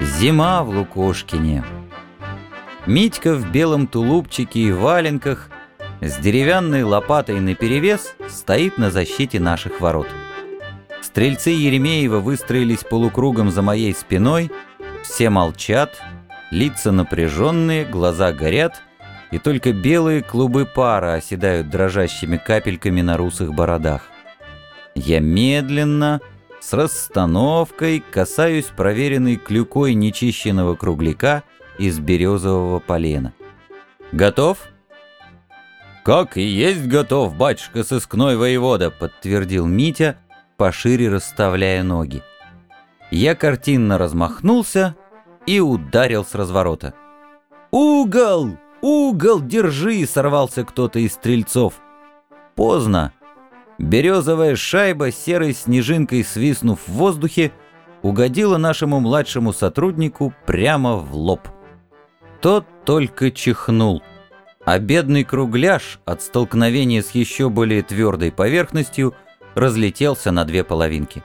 Зима в Лукошкине. Митька в белом тулупчике и валенках с деревянной лопатой наперевес стоит на защите наших ворот. Стрельцы Еремеева выстроились полукругом за моей спиной, все молчат, лица напряженные, глаза горят, и только белые клубы пара оседают дрожащими капельками на русых бородах. Я медленно, с расстановкой, касаюсь проверенной клюкой нечищенного кругляка из березового полена. «Готов?» «Как и есть готов, батюшка сыскной воевода», — подтвердил Митя, пошире расставляя ноги. Я картинно размахнулся и ударил с разворота. «Угол! Угол! Держи!» — сорвался кто-то из стрельцов. Поздно. Березовая шайба, серой снежинкой свистнув в воздухе, угодила нашему младшему сотруднику прямо в лоб. Тот только чихнул, а бедный кругляш от столкновения с еще более твердой поверхностью разлетелся на две половинки.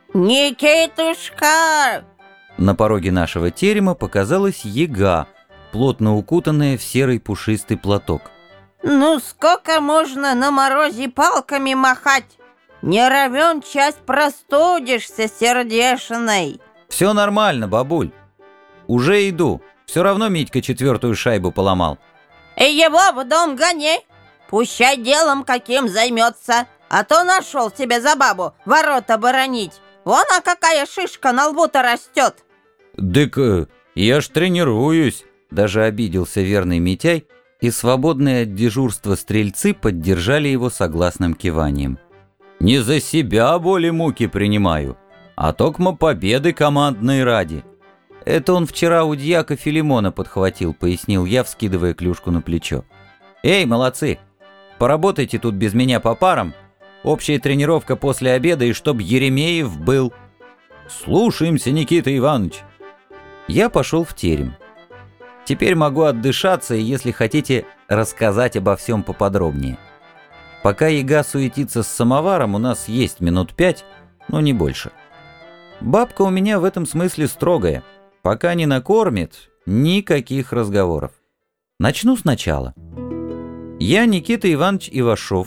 «Никитушка!» На пороге нашего терема показалась яга, плотно укутанная в серый пушистый платок. «Ну сколько можно на морозе палками махать? Не равен час простудишься, сердешной!» «Все нормально, бабуль. Уже иду. Все равно Митька четвертую шайбу поломал». «И его в дом гони! Пущай делом каким займется, а то нашел себе за бабу ворота боронить. Вон, а какая шишка на лбу-то растет!» «Дык, я ж тренируюсь!» Даже обиделся верный Митяй, и свободные от дежурства стрельцы поддержали его согласным киванием. «Не за себя боли муки принимаю, а токмо победы командной ради». «Это он вчера у дьяка Филимона подхватил», — пояснил я, вскидывая клюшку на плечо. «Эй, молодцы, поработайте тут без меня по парам. Общая тренировка после обеда, и чтоб Еремеев был». «Слушаемся, Никита Иванович». Я пошел в терем. Теперь могу отдышаться и, если хотите, рассказать обо всем поподробнее. Пока яга суетится с самоваром, у нас есть минут 5, но не больше. Бабка у меня в этом смысле строгая. Пока не накормит, никаких разговоров. Начну сначала. Я Никита Иванович Ивашов,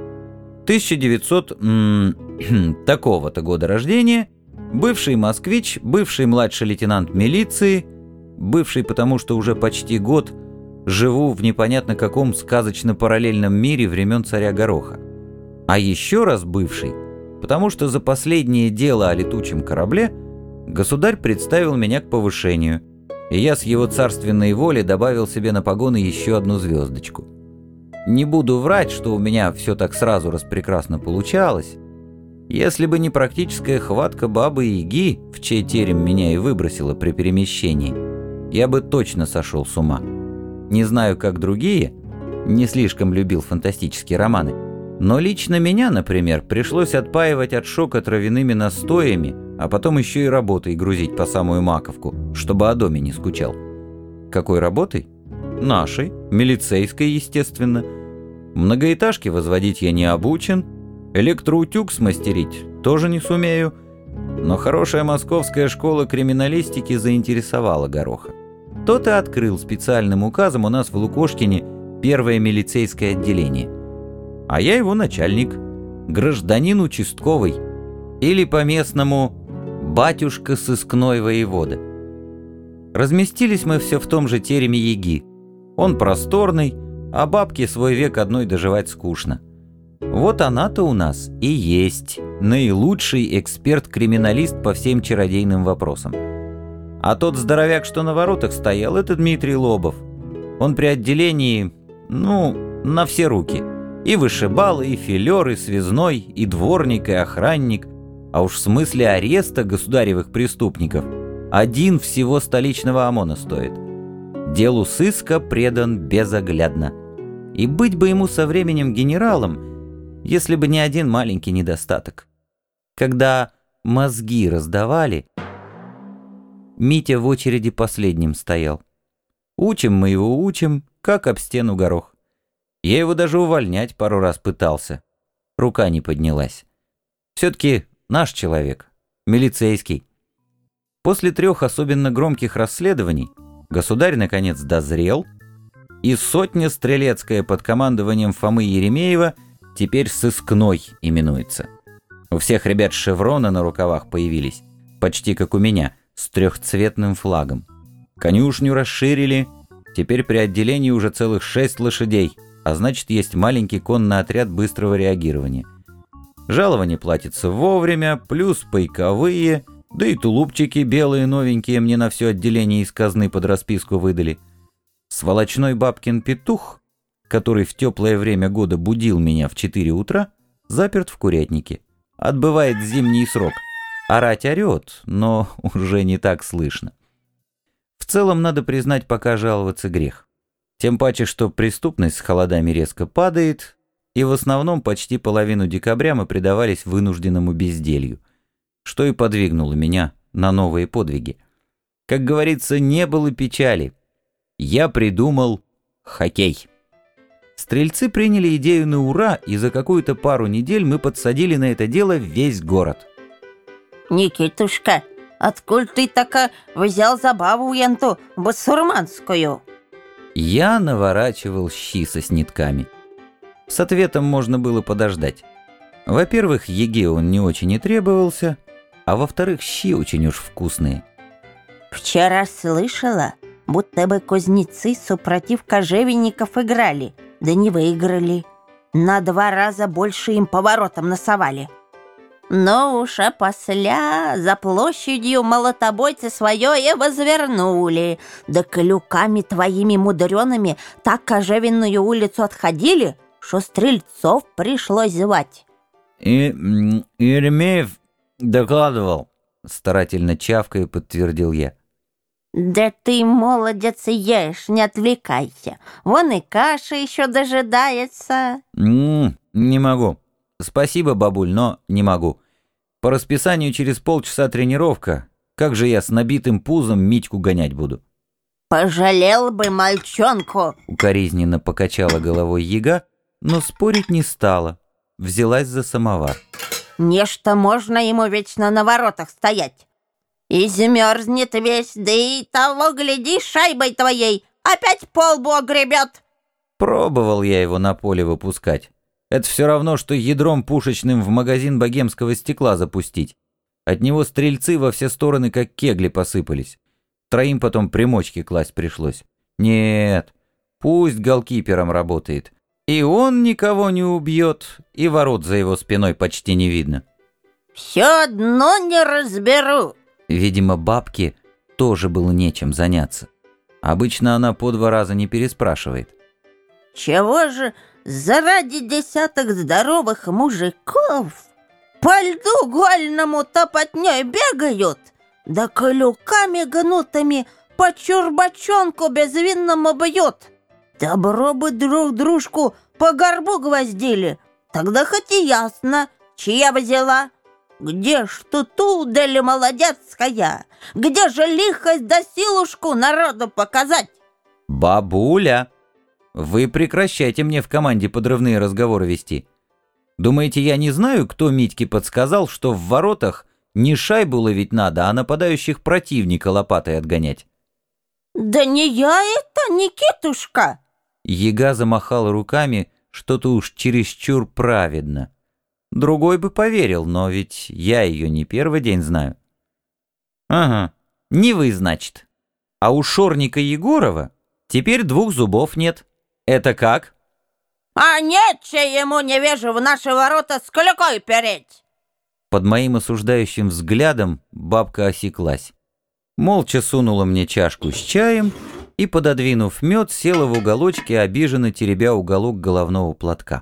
1900 такого-то года рождения, бывший москвич, бывший младший лейтенант милиции, бывший потому, что уже почти год живу в непонятно каком сказочно-параллельном мире времен царя Гороха. А еще раз бывший, потому что за последнее дело о летучем корабле государь представил меня к повышению, и я с его царственной воли добавил себе на погоны еще одну звездочку. Не буду врать, что у меня все так сразу распрекрасно получалось. Если бы не практическая хватка бабы-яги, в чей терем меня и выбросила при перемещении, я бы точно сошел с ума. Не знаю, как другие, не слишком любил фантастические романы, но лично меня, например, пришлось отпаивать от шока травяными настоями, а потом еще и работой грузить по самую маковку, чтобы о доме не скучал. Какой работой? Нашей, милицейской, естественно. Многоэтажки возводить я не обучен, электроутюг смастерить тоже не сумею, но хорошая московская школа криминалистики заинтересовала Гороха. Тот и открыл специальным указом у нас в Лукошкине первое милицейское отделение. А я его начальник, гражданин участковый, или по-местному батюшка сыскной воевода. Разместились мы все в том же тереме яги. Он просторный, а бабке свой век одной доживать скучно. Вот она-то у нас и есть наилучший эксперт-криминалист по всем чародейным вопросам. А тот здоровяк, что на воротах стоял, это Дмитрий Лобов. Он при отделении, на все руки. И вышибал, и филер, и связной, и дворник, и охранник. А уж в смысле ареста государевых преступников один всего столичного ОМОНа стоит. Делу сыска предан безоглядно. И быть бы ему со временем генералом, если бы не один маленький недостаток. Когда мозги раздавали, Митя в очереди последним стоял. Учим мы его, учим, как об стену горох. Я его даже увольнять пару раз пытался. Рука не поднялась. Все-таки наш человек, милицейский. После 3 особенно громких расследований государь наконец дозрел, и сотня стрелецкая под командованием Фомы Еремеева теперь сыскной именуется. У всех ребят шевроны на рукавах появились, почти как у меня, с 3-цветным флагом. Конюшню расширили, теперь при отделении уже целых 6 лошадей, а значит, есть маленький конный отряд быстрого реагирования. Жалование платится вовремя, плюс пайковые, да и тулупчики белые новенькие мне на все отделение из казны под расписку выдали. Сволочной бабкин петух, который в теплое время года будил меня в 4 утра, заперт в курятнике. Отбывает зимний срок. Орать орет, но уже не так слышно. В целом, надо признать, пока жаловаться грех. Тем паче, что преступность с холодами резко падает, и в основном почти половину декабря мы предавались вынужденному безделью, что и подвигнуло меня на новые подвиги. Как говорится, не было печали. Я придумал хоккей. Стрельцы приняли идею на ура, и за какую-то пару недель мы подсадили на это дело весь город. Никитушка, откуль ты така взял забаву енту басурманскую? Я наворачивал щи со снитками. С ответом можно было подождать. Во-первых, еге он не очень и требовался, а во-вторых, щи очень уж вкусные. Вчера слышала, будто бы кузнецы супротив кожевенников играли, да не выиграли. На 2 раза больше им поворотом насовали. Но уж а посля за площадью молотобойцы свое и возвернули, да клюками твоими мудреными так кожевенную улицу отходили, что стрельцов пришлось звать. И Еремеев докладывал, старательно чавкая подтвердил я. Да ты, молодец, ешь, не отвлекайся. Вон и каша еще дожидается. Не могу. Спасибо, бабуль, но не могу. По расписанию через полчаса тренировка. Как же я с набитым пузом Митьку гонять буду? Пожалел бы мальчонку. Укоризненно покачала головой яга, но спорить не стала. Взялась за самовар. Нечто можно ему вечно на воротах стоять. И замерзнет весь, да и того, гляди, шайбой твоей опять полбу огребет. Пробовал я его на поле выпускать. Это все равно, что ядром пушечным в магазин богемского стекла запустить. От него стрельцы во все стороны как кегли посыпались. 3 потом примочки класть пришлось. Нет, пусть голкипером работает. И он никого не убьет, и ворот за его спиной почти не видно. Все одно не разберу. Видимо, бабке тоже было нечем заняться. Обычно она по 2 раза не переспрашивает. Чего же заради десяток здоровых мужиков по льду гольному топотней бегают, да колюками гнутыми по чурбачонку безвинному бьют? Добро бы друг дружку по горбу гвоздили, тогда хоть и ясно, чья взяла. Где ж тут удаль молодецкая? Где же лихость да силушку народу показать? Бабуля, вы прекращайте мне в команде подрывные разговоры вести. Думаете, я не знаю, кто Митьке подсказал, что в воротах не шайбу ловить надо, а нападающих противника лопатой отгонять? Да не я это, Никитушка. Яга замахала руками, что-то уж чересчур праведно. Другой бы поверил, но ведь я ее не первый день знаю. Ага, не вы, значит. А у Шорника Егорова теперь 2 зубов нет. Это как? А нече ему, невежу, в наши ворота с клюкой переть. Под моим осуждающим взглядом бабка осеклась. Молча сунула мне чашку с чаем и, пододвинув мед, села в уголочке, обиженно теребя уголок головного платка.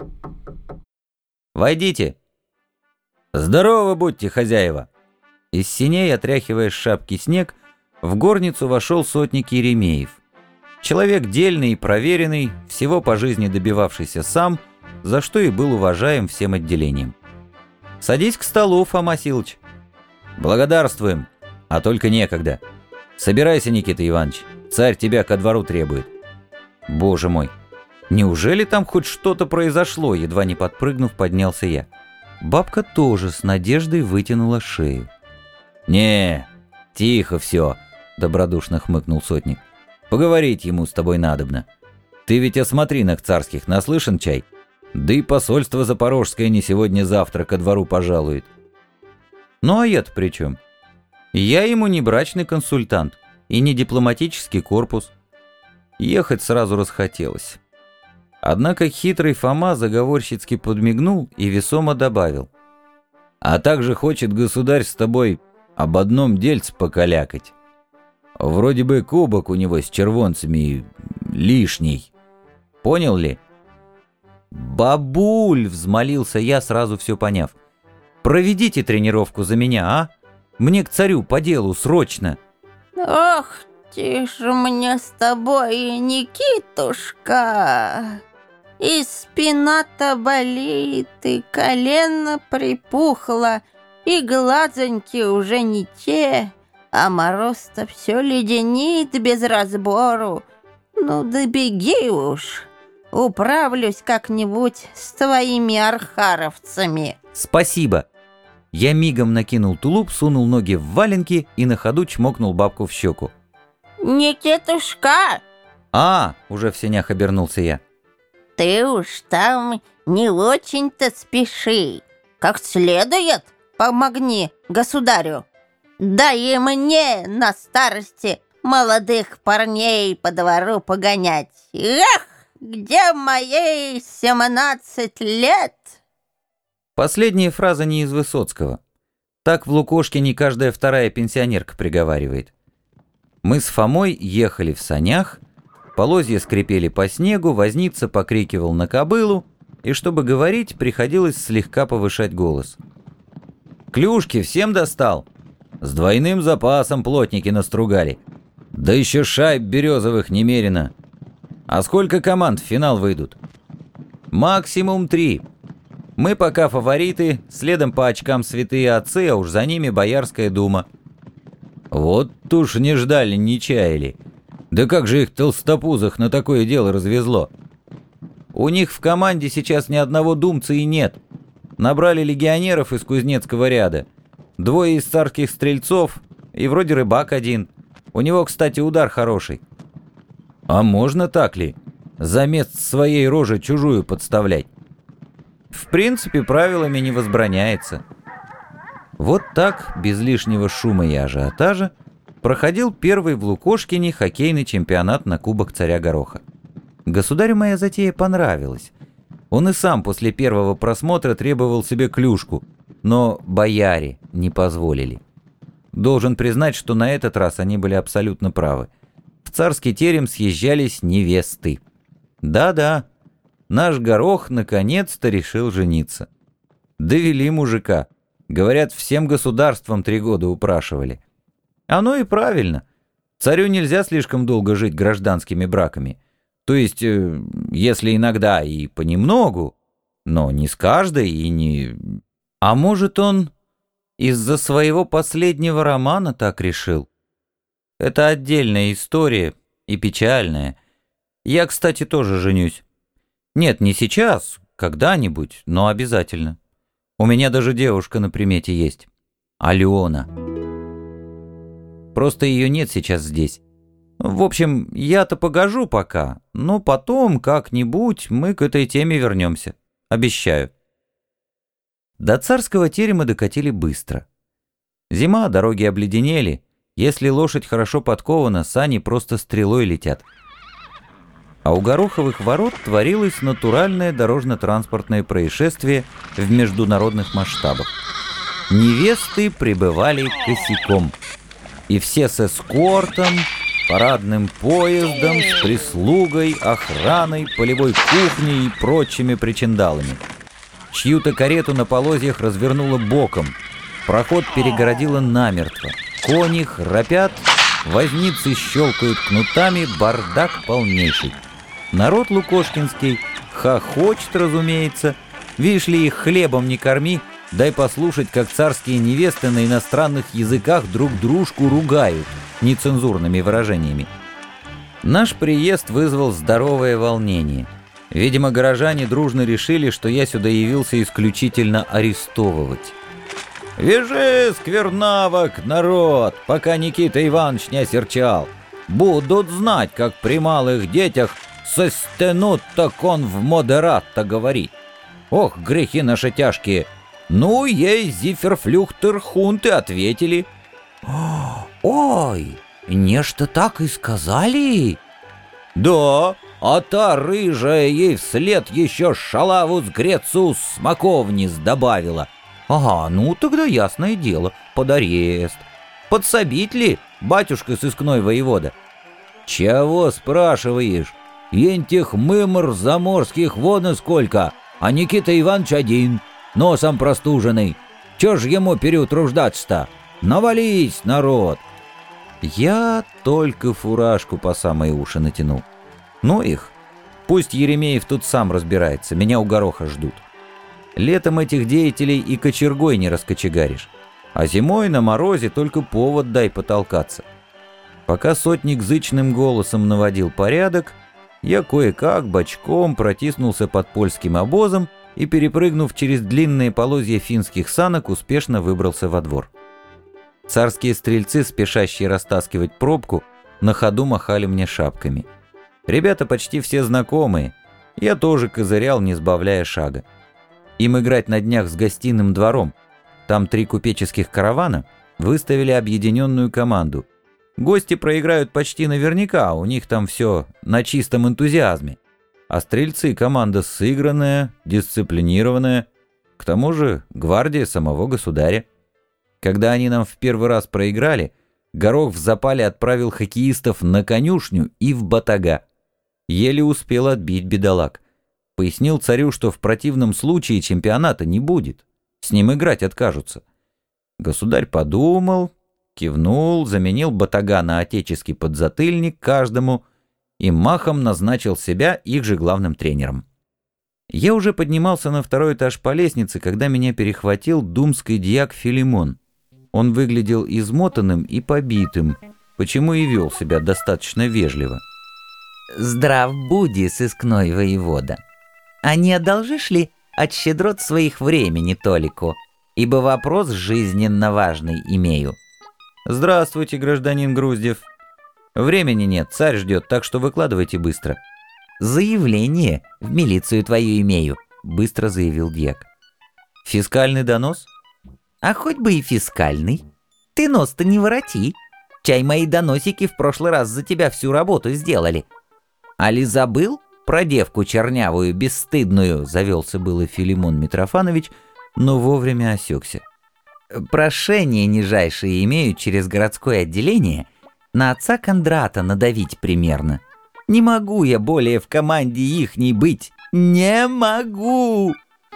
«Войдите!» «Здорово будьте, хозяева!» Из синей, отряхивая с шапки снег, в горницу вошел сотник Еремеев. Человек дельный и проверенный, всего по жизни добивавшийся сам, за что и был уважаем всем отделением. «Садись к столу, Фома Силыч». «Благодарствуем, а только некогда. Собирайся, Никита Иванович, царь тебя ко двору требует». «Боже мой! Неужели там хоть что-то произошло?» Едва не подпрыгнув, поднялся я. Бабка тоже с надеждой вытянула шею. «Не, тихо все, добродушно хмыкнул сотник. Поговорить ему с тобой надобно. Ты ведь о смотринах царских наслышан, чай? Да и посольство запорожское не сегодня-завтра ко двору пожалует. Ну а я-то при чем? Я ему не брачный консультант и не дипломатический корпус. Ехать сразу расхотелось. Однако хитрый Фома заговорщицки подмигнул и весомо добавил. А также хочет государь с тобой об одном дельце покалякать. Вроде бы кубок у него с червонцами лишний. Понял ли? «Бабуль!» — взмолился я, сразу все поняв. «Проведите тренировку за меня, а? Мне к царю по делу, срочно!» Ох, тише мне с тобой, Никитушка. И спина-то болит, и колено припухло, и глазоньки уже не те, а мороз-то все леденит без разбору. Ну да беги уж, управлюсь как-нибудь с твоими архаровцами. «Спасибо!» Я мигом накинул тулуп, сунул ноги в валенки и на ходу чмокнул бабку в щеку. Никитушка! Уже в сенях обернулся я. Ты уж там не очень-то спеши. Как следует помогни государю. Да и мне на старости молодых парней по двору погонять. Эх, где моей 17 лет? Последняя фраза не из Высоцкого. Так в Лукошкине каждая вторая пенсионерка приговаривает. Мы с Фомой ехали в санях, полозья скрипели по снегу, возница покрикивал на кобылу, и чтобы говорить, приходилось слегка повышать голос. «Клюшки всем достал? С двойным запасом плотники настругали. Да еще шайб березовых немерено. А сколько команд в финал выйдут?» «Максимум 3. Мы пока фавориты, следом по очкам святые отцы, а уж за ними Боярская дума». «Вот уж не ждали, не чаяли. Да как же их толстопузых на такое дело развезло? У них в команде сейчас ни одного думца и нет. Набрали легионеров из Кузнецкого ряда, 2 из царских стрельцов и вроде рыбак один. У него, кстати, удар хороший». «А можно так ли? За место своей рожи чужую подставлять?» «В принципе, правилами не возбраняется». Вот так, без лишнего шума и ажиотажа, проходил первый в Лукошкине хоккейный чемпионат на Кубок Царя Гороха. Государю моя затея понравилась. Он и сам после первого просмотра требовал себе клюшку, но бояре не позволили. Должен признать, что на этот раз они были абсолютно правы. В царский терем съезжались невесты. Да-да, наш Горох наконец-то решил жениться. Довели мужика. Говорят, всем государством 3 года упрашивали. Оно и правильно. Царю нельзя слишком долго жить гражданскими браками. То есть, если иногда и понемногу, но не с каждой и не... А может, он из-за своего последнего романа так решил? Это отдельная история и печальная. Я, кстати, тоже женюсь. Нет, не сейчас, когда-нибудь, но обязательно. У меня даже девушка на примете есть. Алена. Просто ее нет сейчас здесь. В общем, я-то погожу пока, но потом как-нибудь мы к этой теме вернемся. Обещаю. До царского терема докатили быстро. Зима, дороги обледенели. Если лошадь хорошо подкована, сани просто стрелой летят. А у Гороховых ворот творилось натуральное дорожно-транспортное происшествие в международных масштабах. Невесты прибывали косяком. И все с эскортом, парадным поездом, с прислугой, охраной, полевой кухней и прочими причиндалами. Чью-то карету на полозьях развернуло боком. Проход перегородило намертво. Кони храпят, возницы щелкают кнутами, бардак полнейший. Народ лукошкинский хохочет, разумеется. Видишь ли, их хлебом не корми, дай послушать, как царские невесты на иностранных языках друг дружку ругают нецензурными выражениями. Наш приезд вызвал здоровое волнение. Видимо, горожане дружно решили, что я сюда явился исключительно арестовывать. «Вяжи, сквернавок, народ, пока Никита Иванович не осерчал. Будут знать, как при малых детях со стенут, так он в модерат-то говорит. Ох, грехи наши тяжкие! Ну, ей зиферфлюхтерхунты ответили». «Ой, нечто так и сказали?» «Да, а та рыжая ей вслед еще шалаву с Грецу смоковниц добавила». «Ага, ну тогда ясное дело, под арест. Подсобить ли, батюшка сыскной воевода?» «Чего спрашиваешь? Ентих мымр заморских вон и сколько, а Никита Иванович один, носом простуженный. Чё ж ему переутруждаться-то? Навались, народ!» Я только фуражку по самые уши натянул. Ну их, пусть Еремеев тут сам разбирается, меня у гороха ждут. Летом этих деятелей и кочергой не раскочегаришь, а зимой на морозе только повод дай потолкаться. Пока сотник зычным голосом наводил порядок, я кое-как бочком протиснулся под польским обозом и, перепрыгнув через длинные полозья финских санок, успешно выбрался во двор. Царские стрельцы, спешащие растаскивать пробку, на ходу махали мне шапками. Ребята почти все знакомые, я тоже козырял, не сбавляя шага. Им играть на днях с гостиным двором. Там 3 купеческих каравана выставили объединенную команду. Гости проиграют почти наверняка, у них там все на чистом энтузиазме. А стрельцы команда сыгранная, дисциплинированная. К тому же гвардия самого государя. Когда они нам в первый раз проиграли, Горох в запале отправил хоккеистов на конюшню и в батага. Еле успел отбить бедолаг. Пояснил царю, что в противном случае чемпионата не будет. С ним играть откажутся. Государь подумал, кивнул, заменил батага на отеческий подзатыльник каждому и махом назначил себя их же главным тренером. Я уже поднимался на 2-й этаж по лестнице, когда меня перехватил думский дьяк Филимон. Он выглядел измотанным и побитым, почему и вел себя достаточно вежливо. «Здрав буди, сыскной воевода. А не одолжишь ли от щедрот своих времени Толику, ибо вопрос жизненно важный имею?» «Здравствуйте, гражданин Груздев. Времени нет, царь ждет, так что выкладывайте быстро». «Заявление в милицию твою имею», — быстро заявил дьяк. «Фискальный донос?» «А хоть бы и фискальный. Ты нос-то не вороти. Чай мои доносики в прошлый раз за тебя всю работу сделали. Али забыл про девку чернявую, бесстыдную?» — завелся было Филимон Митрофанович, но вовремя осекся. «Прошение нижайшее имею через городское отделение на отца Кондрата надавить примерно. Не могу я более в команде ихней быть. Не могу!»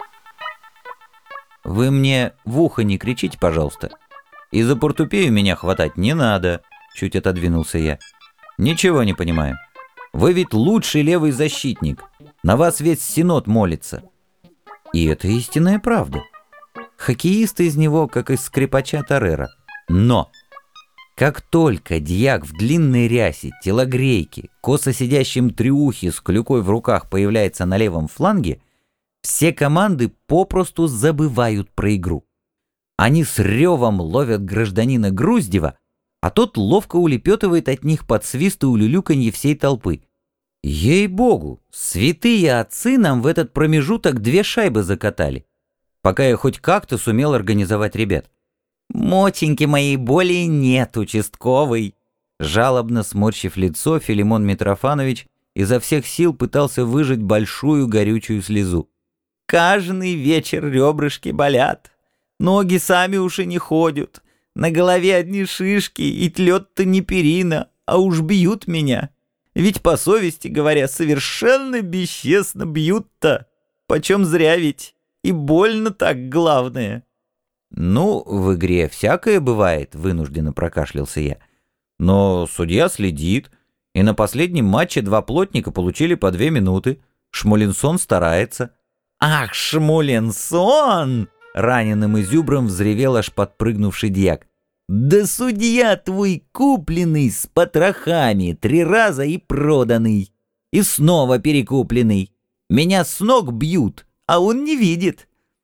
«Вы мне в ухо не кричите, пожалуйста. И за портупею меня хватать не надо», — чуть отодвинулся я. «Ничего не понимаю. Вы ведь лучший левый защитник. На вас весь синод молится». И это истинная правда. Хоккеисты из него, как из скрипача Торрера. Но как только дьяк в длинной рясе, телогрейке, косо сидящем трюхе с клюкой в руках появляется на левом фланге, все команды попросту забывают про игру. Они с ревом ловят гражданина Груздева, а тот ловко улепетывает от них под свист и улюлюканье всей толпы. Ей-богу, святые отцы нам в этот промежуток 2 шайбы закатали, пока я хоть как-то сумел организовать ребят. «Мотеньки моей более нет, участковый!» Жалобно сморщив лицо, Филимон Митрофанович изо всех сил пытался выжать большую горючую слезу. «Каждый вечер ребрышки болят, ноги сами уж и не ходят, на голове одни шишки, и тлет-то не перина, а уж бьют меня. Ведь по совести говоря, совершенно бесчестно бьют-то, почем зря ведь, и больно так главное». «Ну, в игре всякое бывает», — вынужденно прокашлялся я. «Но судья следит, и на последнем матче 2 плотника получили по 2 минуты. Шмулинсон старается». «Ах, Шмулинсон!» — раненым изюбром взревел аж подпрыгнувший дьяк. «Да судья твой купленный с потрохами 3 раза и проданный, и снова перекупленный. Меня с ног бьют, а он не видит.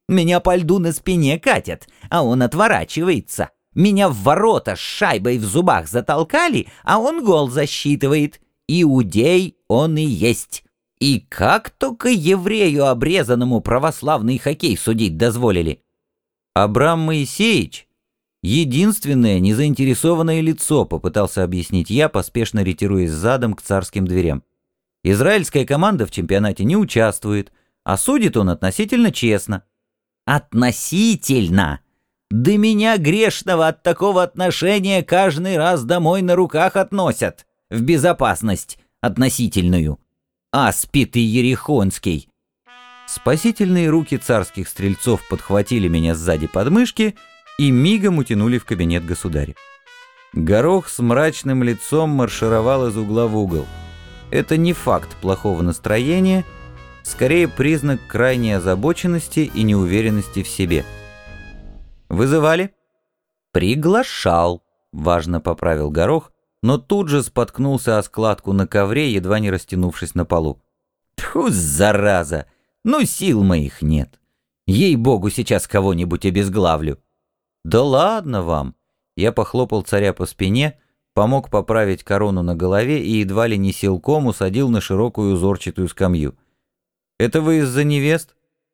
Меня по льду на спине катят, а он отворачивается. Меня в ворота с шайбой в зубах затолкали, а он гол засчитывает. Иудей он и есть. И как только еврею обрезанному православный хоккей судить дозволили? Абрам Моисеевич — единственное незаинтересованное лицо, попытался объяснить я, поспешно ретируясь задом к царским дверям. Израильская команда в чемпионате не участвует, а судит он относительно честно. Относительно? Да меня грешного от такого отношения каждый раз домой на руках относят. В безопасность относительную. Аспид и Ерехонский. Спасительные руки царских стрельцов подхватили меня сзади подмышки и мигом утянули в кабинет государя. Горох с мрачным лицом маршировал из угла в угол. Это не факт плохого настроения, скорее признак крайней озабоченности и неуверенности в себе. «Вызывали?» «Приглашал», — важно поправил Горох, но тут же споткнулся о складку на ковре, едва не растянувшись на полу. «Тьфу, зараза! Ну, сил моих нет. Ей-богу, сейчас кого-нибудь обезглавлю». «Да ладно вам!» Я похлопал царя по спине, помог поправить корону на голове и едва ли не силком усадил на широкую узорчатую скамью. «Это вы из-за невест?»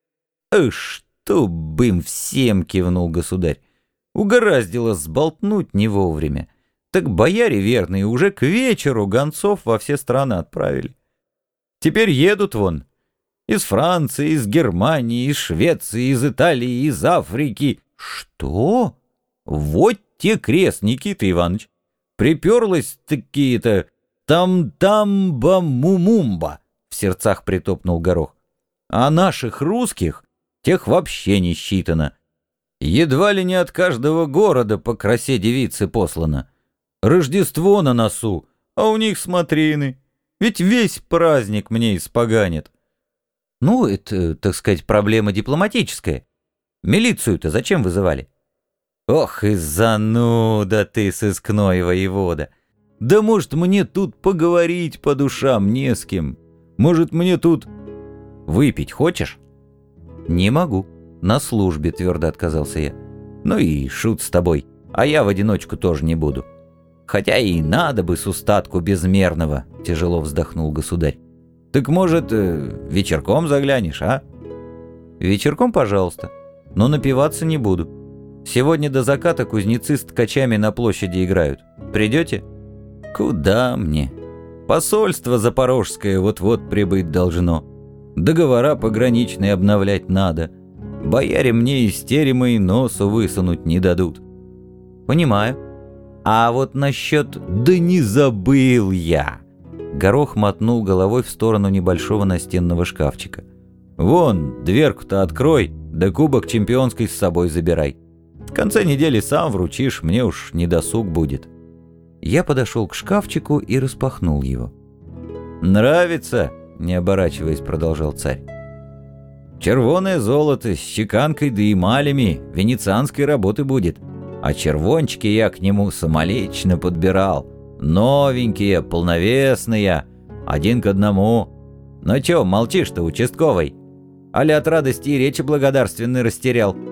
«Чтоб им всем!» — кивнул государь. «Угораздило сболтнуть не вовремя. Так бояре верные уже к вечеру гонцов во все страны отправили. Теперь едут вон. Из Франции, из Германии, из Швеции, из Италии, из Африки». «Что? Вот те крест, Никита Иванович. Приперлась такие-то там-там-ба-му-мумба», — в сердцах притопнул Горох. «А наших русских, тех вообще не считано. Едва ли не от каждого города по красе девицы послано. Рождество на носу, а у них смотрины. Ведь весь праздник мне испоганит». «Ну, это, так сказать, проблема дипломатическая. Милицию-то зачем вызывали?» «Ох и зануда ты, сыскной воевода! Да может, мне тут поговорить по душам не с кем? Может, мне тут... Выпить хочешь?» «Не могу. На службе», — твердо отказался я. «Ну и шут с тобой, а я в одиночку тоже не буду. Хотя и надо бы с устатку безмерного», — тяжело вздохнул государь. «Так, может, вечерком заглянешь, а?» «Вечерком, пожалуйста, но напиваться не буду. Сегодня до заката кузнецы с ткачами на площади играют. Придете?» «Куда мне? Посольство запорожское вот-вот прибыть должно. Договора пограничные обновлять надо. Бояре мне из терема и носу высунуть не дадут». «Понимаю. А вот насчет...» «Да не забыл я!» Горох мотнул головой в сторону небольшого настенного шкафчика. «Вон, дверку-то открой, да кубок чемпионской с собой забирай. В конце недели сам вручишь, мне уж не досуг будет». Я подошел к шкафчику и распахнул его. «Нравится?» — не оборачиваясь, продолжал царь. «Червоное золото с чеканкой да эмалями венецианской работы будет. А червончики я к нему самолично подбирал. Новенькие, полновесные, 1 к 1. Ну чё, молчишь-то, участковый? Али от радости и речи благодарственной растерял?»